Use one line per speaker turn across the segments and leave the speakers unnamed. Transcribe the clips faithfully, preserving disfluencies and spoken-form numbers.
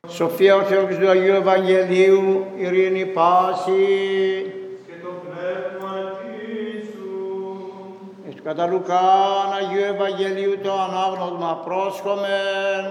Σοφία Ορθόδοξη του Αγίου Ευαγγελίου, ειρήνη πάση.
Και το πνεύμα Σου.
Εις του κατά Λουκάν Αγίου Ευαγγελίου το ανάγνωσμα πρόσχομεν.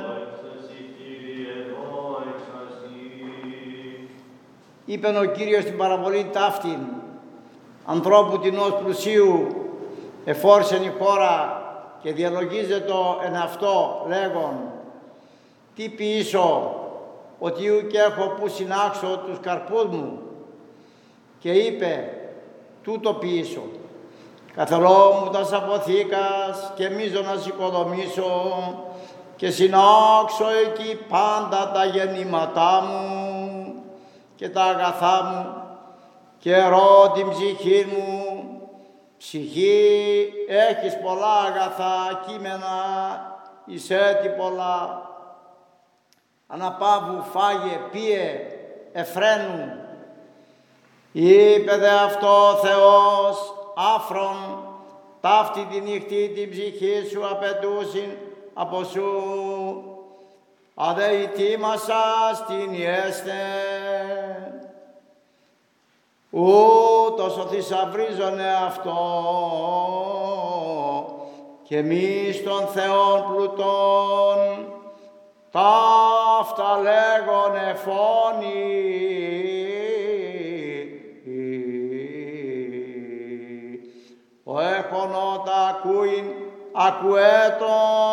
Είπεν ο Κύριος στην παραβολή ταύτην, ανθρώπου τινός πλουσίου, εφόρσεν η χώρα και διαλογίζεται εν αυτό λέγον, τι ποιήσω, ότι ου και έχω που συνάξω τους καρπούς μου. Και είπε, τούτο ποιήσω, καθελώ μου τας αποθήκας και μείζωνας οικοδομήσω και συνάξω εκεί πάντα τα γεννήματά μου και τα αγαθά μου και ερώ την ψυχή μου, ψυχή έχεις πολλά αγαθά κείμενα, εισέτη πολλά. Αναπαύου φάγε, πίε, εφραίνου. Είπε δε αυτό Θεός, άφρον, ταύτη τη νυχτή την ψυχή σου απαιτούσιν από σου. Αδε ητήμασας την ιέστε. Ούτως ο θησαυρίζωνε αυτό και εμείς των Θεών πλουτών ταύτα λέγονε φωνή. Ο έχων ότα ακούειν ακουέτο.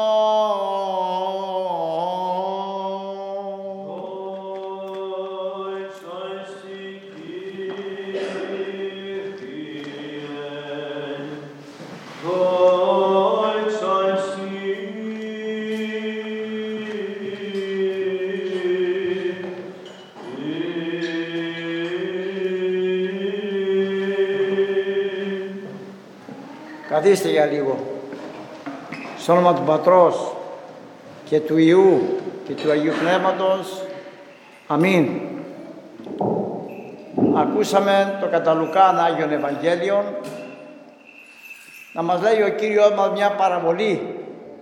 Καθίστε για λίγο. Στο όνομα του Πατρός και του Υιού και του Αγίου Πνεύματος. Αμήν. Ακούσαμε το κατά Λουκάν Άγιον Ευαγγέλιον να μας λέει ο Κύριος μας μια παραβολή.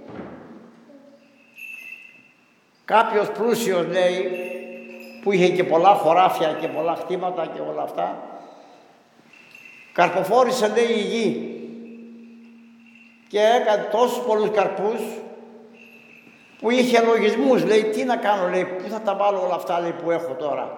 Κάποιος πλούσιος, λέει, που είχε και πολλά χωράφια και πολλά χτήματα και όλα αυτά, καρποφόρησε, λέει, η γη και έκανε τόσους πολλούς καρπούς που είχε λογισμούς. Λέει, τι να κάνω, λέει, πού θα τα βάλω όλα αυτά, λέει, που έχω τώρα.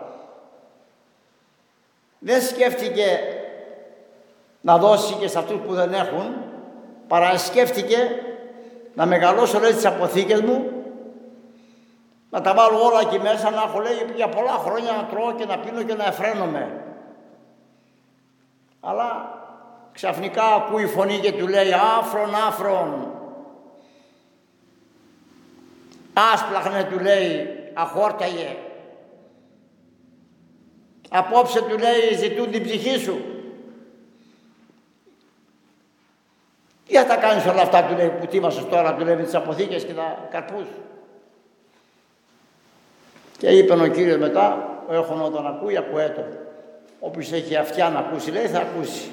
Δεν σκέφτηκε να δώσει και σε αυτούς που δεν έχουν, παρά σκέφτηκε να μεγαλώσω, λέει, τις αποθήκες μου, να τα βάλω όλα εκεί μέσα, να έχω, λέει, για πολλά χρόνια να τρώω και να πίνω και να εφραίνομαι. Αλλά ξαφνικά ακούει φωνή και του λέει, άφρον, άφρον. Άσπλαχνε, του λέει, αχόρταγε. Απόψε, του λέει, ζητούν την ψυχή σου. Τι θα τα κάνεις όλα αυτά, του λέει, που τίμασες τώρα, του λέει, με τις αποθήκες και τα καρπούς. Και είπε ο Κύριος μετά, ο έχων όταν ακούει, ακουέτο. Όποιος έχει αυτιά να ακούσει, λέει, θα ακούσει.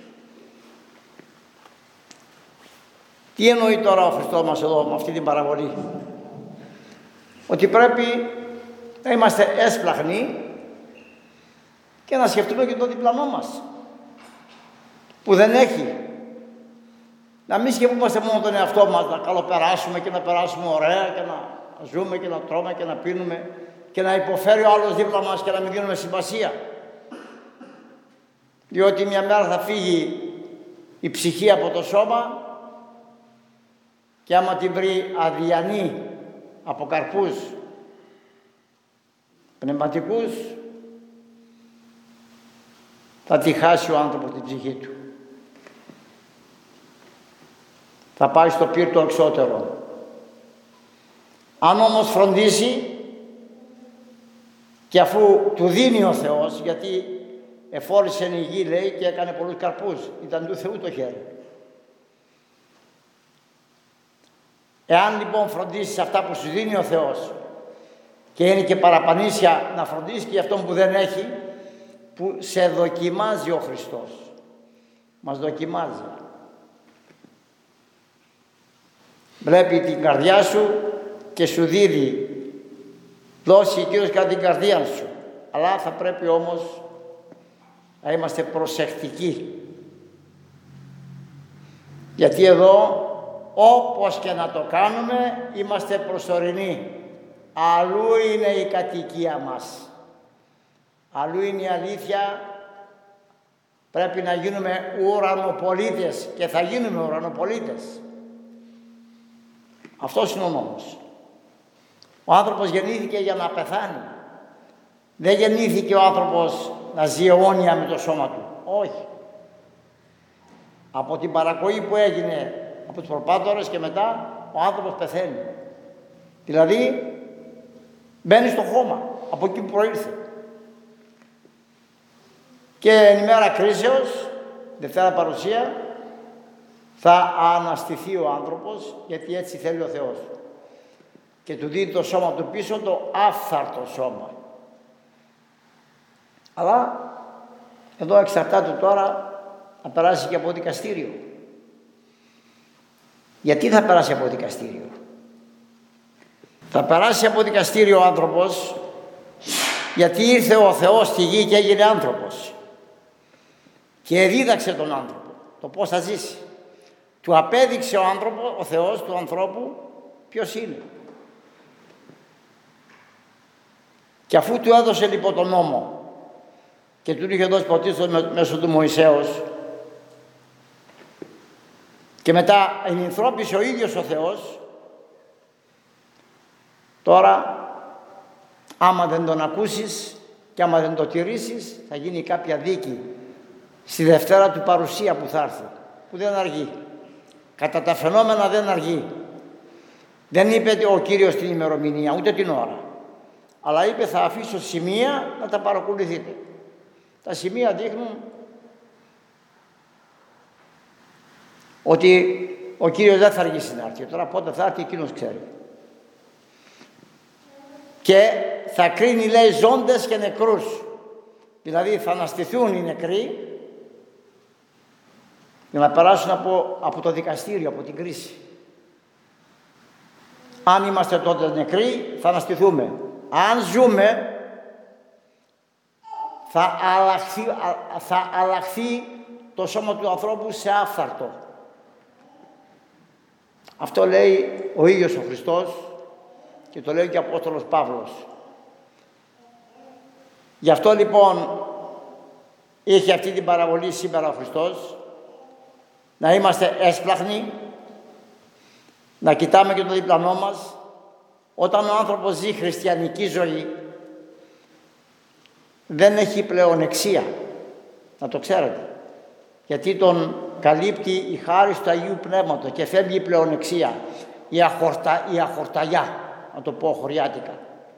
Τι εννοεί τώρα ο Χριστός μας εδώ με αυτή την παραβολή? Ότι πρέπει να είμαστε έσπλαχνοι και να σκεφτούμε και τον διπλανό μας που δεν έχει. Να μην σκεφτούμαστε μόνο τον εαυτό μας, να καλοπεράσουμε και να περάσουμε ωραία και να ζούμε και να τρώμε και να πίνουμε και να υποφέρει ο άλλος δίπλα μας και να μην δίνουμε σημασία. Διότι μια μέρα θα φύγει η ψυχή από το σώμα και άμα την βρει αδιανή από καρπούς πνευματικούς, θα τη χάσει ο άνθρωπος την ψυχή του. Θα πάει στο πύρ το εξώτερο. Αν όμως φροντίσει και αφού του δίνει ο Θεός, γιατί εφόρησε η γη, λέει, και έκανε πολλούς καρπούς, ήταν του Θεού το χέρι. Εάν λοιπόν φροντίσεις αυτά που σου δίνει ο Θεός και είναι και παραπανήσια να φροντίσεις και αυτόν που δεν έχει, που σε δοκιμάζει ο Χριστός. Μας δοκιμάζει. Βλέπει την καρδιά σου και σου δίδει δώσει Κύριος κατά την καρδία σου. Αλλά θα πρέπει όμως να είμαστε προσεκτικοί. Γιατί εδώ όπως και να το κάνουμε είμαστε προσωρινοί. Αλλού είναι η κατοικία μας. Αλλού είναι η αλήθεια. Πρέπει να γίνουμε ουρανοπολίτες και θα γίνουμε ουρανοπολίτες. Αυτός είναι ο νόμος. Ο άνθρωπος γεννήθηκε για να πεθάνει. Δεν γεννήθηκε ο άνθρωπος να ζει αιώνια με το σώμα του. Όχι. Από την παρακοή που έγινε από τους προπάτορες και μετά ο άνθρωπος πεθαίνει. Δηλαδή μπαίνει στο χώμα από εκεί που προήλθε. Και εν ημέρα κρίσεως, Δευτέρα Παρουσία, θα αναστηθεί ο άνθρωπος, γιατί έτσι θέλει ο Θεός. Και του δίνει το σώμα του πίσω, το άφθαρτο σώμα. Αλλά εδώ εξαρτάται τώρα να περάσει και από δικαστήριο. Γιατί θα περάσει από δικαστήριο? Θα περάσει από δικαστήριο ο άνθρωπος γιατί ήρθε ο Θεός στη γη και έγινε άνθρωπος και δίδαξε τον άνθρωπο το πώς θα ζήσει. Του απέδειξε ο άνθρωπο, ο Θεός του ανθρώπου ποιος είναι. Και αφού του έδωσε λοιπόν τον νόμο και του είχε δώσει πρωτίστως μέσω του Μωυσέως και μετά ενυνθρώπισε ο ίδιος ο Θεός, τώρα άμα δεν τον ακούσεις και άμα δεν το τηρήσεις θα γίνει κάποια δίκη στη Δευτέρα του Παρουσία που θα έρθει, που δεν αργεί. Κατά τα φαινόμενα δεν αργεί. Δεν είπε ο Κύριος την ημερομηνία ούτε την ώρα, αλλά είπε θα αφήσω σημεία να τα παρακολουθείτε. Τα σημεία δείχνουν ότι ο Κύριος δεν θα αργήσει να έρθει. Τώρα πότε θα έρθει εκείνος ξέρει. Και θα κρίνει, λέει, ζώντες και νεκρούς. Δηλαδή θα αναστηθούν οι νεκροί για να περάσουν από, από το δικαστήριο, από την κρίση. Αν είμαστε τότε νεκροί θα αναστηθούμε. Αν ζούμε θα αλλάχθεί, θα αλλάχθεί το σώμα του ανθρώπου σε άφθαρτο. Αυτό λέει ο ίδιος ο Χριστός και το λέει και ο Απόστολος Παύλος. Γι' αυτό λοιπόν είχε αυτή την παραβολή σήμερα ο Χριστός, να είμαστε έσπλαχνοι, να κοιτάμε και το διπλανό μας. Όταν ο άνθρωπος ζει χριστιανική ζωή δεν έχει πλεονεξία, να το ξέρετε, γιατί τον καλύπτει η χάρις του Αγίου Πνεύματος και φεύγει η πλεονεξία, η, αχορτα, η αχορταλιά, να το πω χωριάτικα.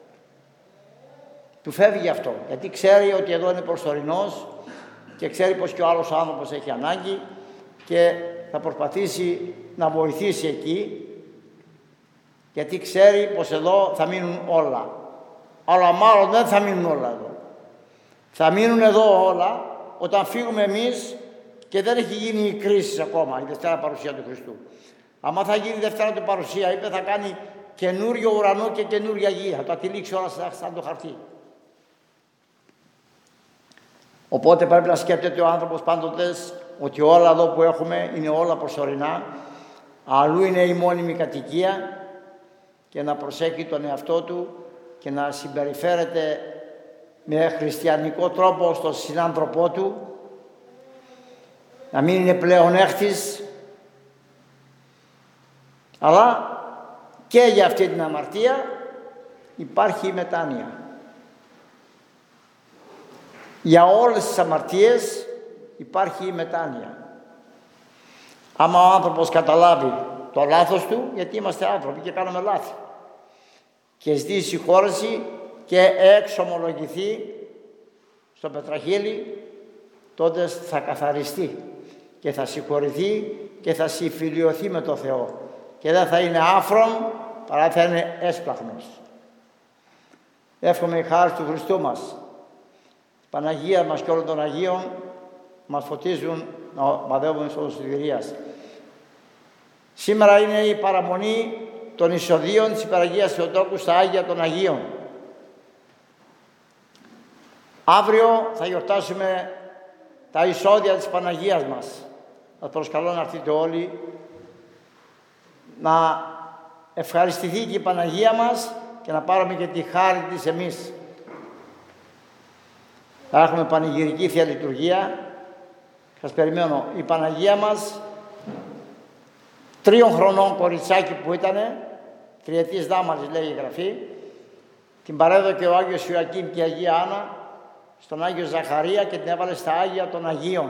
Του φεύγει αυτό, γιατί ξέρει ότι εδώ είναι προσωρινός και ξέρει πως και ο άλλος άνθρωπος έχει ανάγκη και θα προσπαθήσει να βοηθήσει εκεί, γιατί ξέρει πως εδώ θα μείνουν όλα. Αλλά μάλλον δεν θα μείνουν όλα εδώ. Θα μείνουν εδώ όλα όταν φύγουμε εμείς και δεν έχει γίνει η κρίση ακόμα, η Δευτέρα Παρουσία του Χριστού. Άμα θα γίνει η Δευτέρα του Παρουσία, είπε, θα κάνει καινούριο ουρανό και καινούρια γη. Θα το ατυλίξει όλα σαν το χαρτί. Οπότε πρέπει να σκέφτεται ο άνθρωπος πάντοτε ότι όλα εδώ που έχουμε είναι όλα προσωρινά, αλλού είναι η μόνιμη κατοικία, και να προσέχει τον εαυτό του και να συμπεριφέρεται με χριστιανικό τρόπο στον συνάνθρωπό του, να μην είναι πλεονέκτης, αλλά και για αυτή την αμαρτία υπάρχει η μετάνοια. Για όλες τις αμαρτίες υπάρχει η μετάνοια. Άμα ο άνθρωπος καταλάβει το λάθος του, γιατί είμαστε άνθρωποι και κάνουμε λάθη, και ζητήσει συγχώρεση και εξομολογηθεί στο πετραχύλι, τότε θα καθαριστεί και θα συγχωρηθεί και θα συμφιλιωθεί με το Θεό και δεν θα είναι άφρον, παρά θα είναι έσπλαχνος. Εύχομαι η χάρη του Χριστού μας, η Παναγία μας και όλων των Αγίων μας φωτίζουν να μαδεύουμε στο Σωτηρίας. Σήμερα είναι η παραμονή των εισοδείων της Υπεραγίας Θεοτόκου στα Άγια των Αγίων. Αύριο θα γιορτάσουμε τα εισόδια της Παναγίας μας. Σας προσκαλώ να έρθετε όλοι, να ευχαριστηθεί και η Παναγία μας και να πάρουμε και τη χάρη της εμείς. Θα έχουμε πανηγυρική Θεία Λειτουργία. Σας περιμένω. Η Παναγία μας, τριών χρονών κοριτσάκι που ήτανε, τριετής δάμαρης λέει η Γραφή, την παρέδωκε ο Άγιος Ιωακήμ και η Αγία Άννα στον Άγιο Ζαχαρία και την έβαλε στα Άγια των Αγίων.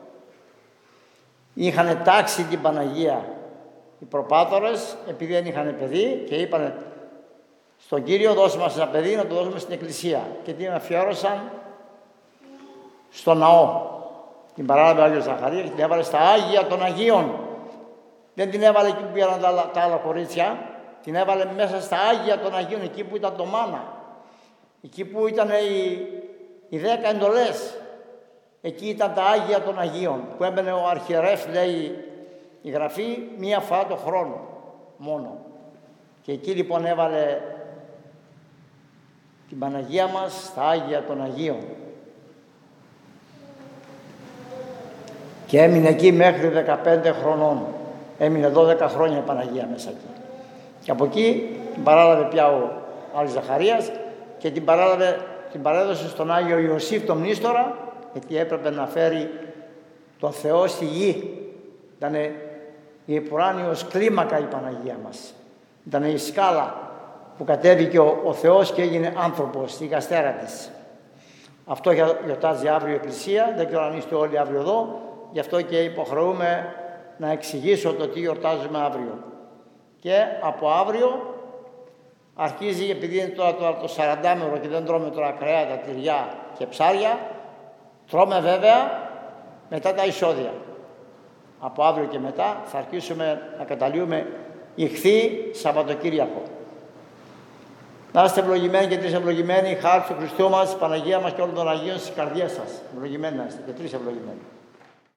Είχαν τάξει την Παναγία οι προπάτορες, επειδή δεν είχαν παιδί, και είπανε στον Κύριο, δώσε μας ένα παιδί να το δώσουμε στην Εκκλησία, και την αφιέρωσαν στο ναό. Την παράλαβε ο Άγιος Ζαχαρία και την έβαλε στα Άγια των Αγίων. Δεν την έβαλε εκεί που πήγαν τα, τα άλλα κορίτσια, την έβαλε μέσα στα Άγια των Αγίων, εκεί που ήταν το μάνα, εκεί που ήταν οι, οι δέκα εντολές. Εκεί ήταν τα Άγια των Αγίων, που έμπαινε ο αρχιερεύς, λέει η Γραφή, μία φορά το χρόνο μόνο. Και εκεί λοιπόν έβαλε την Παναγία μας στα Άγια των Αγίων. Και έμεινε εκεί μέχρι δεκαπέντε χρονών. Έμεινε δώδεκα χρόνια η Παναγία μέσα εκεί. Και από εκεί την παράλαβε πια ο Άγιος Ζαχαρίας και την, παράλαβε, την παρέδωσε στον Άγιο Ιωσήφ τον Μνήστορα, γιατί έπρεπε να φέρει τον Θεό στη γη. Ήταν η επουράνιος κλίμακα η Παναγία μας. Ήταν η σκάλα που κατέβηκε ο, ο Θεός και έγινε άνθρωπος στη γαστέρα της. Αυτό γιορτάζει αύριο η Εκκλησία, δεν ξέρω αν είστε όλοι αύριο εδώ, γι' αυτό και υποχρεούμε να εξηγήσω το τι γιορτάζουμε αύριο. Και από αύριο αρχίζει, επειδή είναι τώρα, τώρα το σαραντάμερο και δεν τρώμε τώρα κρέατα, τυριά και ψάρια, τρώμε βέβαια μετά τα εισόδια. Από αύριο και μετά θα αρχίσουμε να καταλύουμε ηχθή Σαββατοκύριακο. Να είστε ευλογημένοι και τρεις ευλογημένοι, χάρη του Χριστού μας, Παναγία μας και όλων των Αγίων στις καρδιές σας. Ευλογημένοι να είστε και τρεις ευλογημένοι.